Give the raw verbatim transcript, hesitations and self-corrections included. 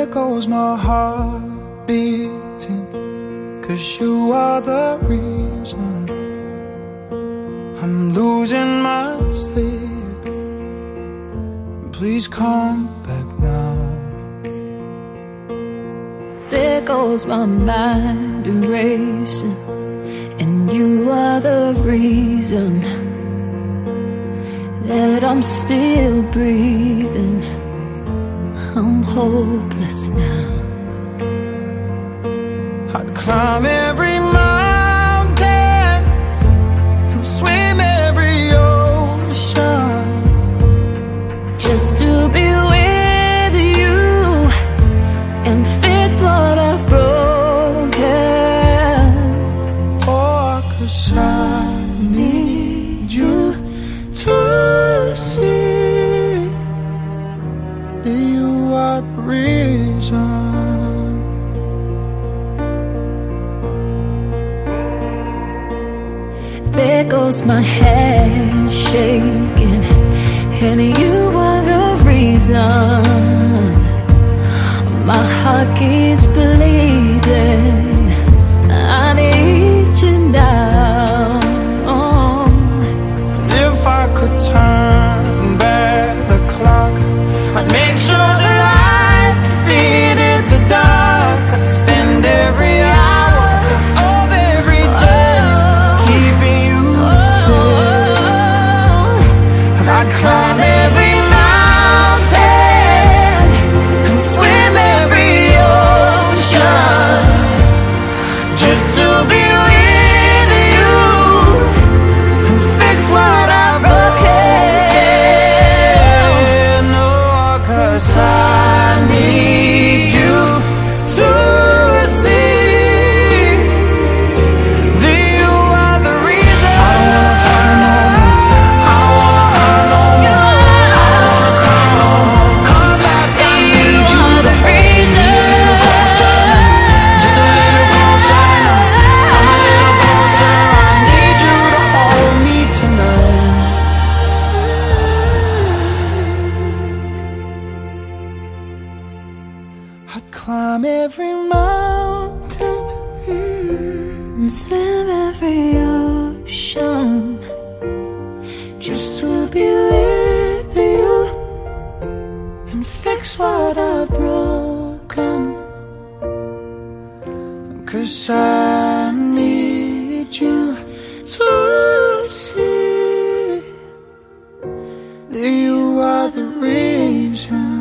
There goes my heart beating, 'cause you are the reason I'm losing my sleep. Please come back now. There goes my mind erasing, and you are the reason that I'm still breathing. I'm hopeless now. I'd climb every mountain and swim every ocean just to be with you and fix what I've broken. Oh, 'cause I need you to see that you are the reason. There goes my hand shaking, and you are the reason my heart keeps bleeding. I need you now. If I could turn back the clock, I'd make sure the light defeated the dark. I'd spend every hour of every day keeping you safe. And I'd climb every mountain and swim every ocean just to be with you and fix what I've broken. Oh, 'cause I need you to see that you are the reason. I don't wanna fight no more. I don't wanna hurt no more. I don't wanna cry no more. Come back, I need you to reason. Just a little closer now. Come a little closer. I need you to hold me tonight. I'd climb every mountain And swim every ocean just to be with you and fix what I've broken. 'Cause I need you to see that you are the reason.